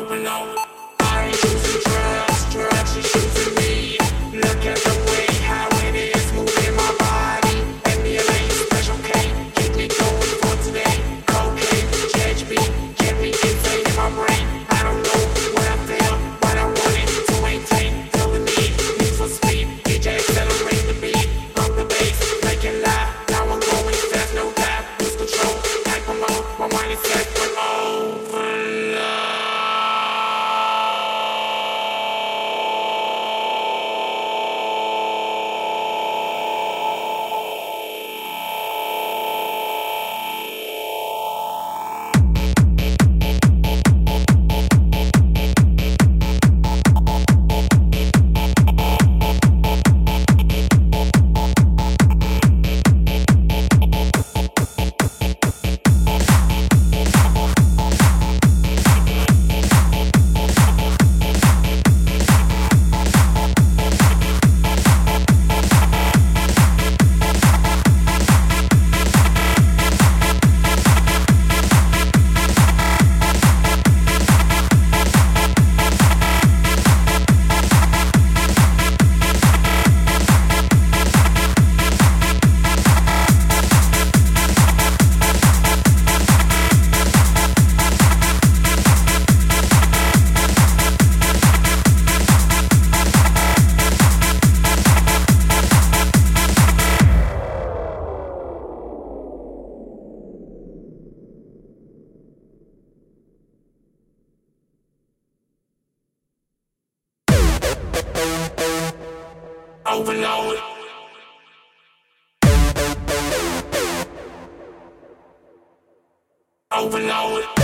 overload. I ain't choosing drugs, drugs are choosing me. Look at the way how it is moving my body. MDMA, special K, keep me going for today. Cocaine, GHB, get me insane in my brain. I don't know what I feel, but I want it to maintain. Feel the need for speed. DJ accelerate the beat, pump the bass, make it loud. Now I'm going fast, no doubt. Lose control, hyper mode, my mind is set for overload. Overload. Overload.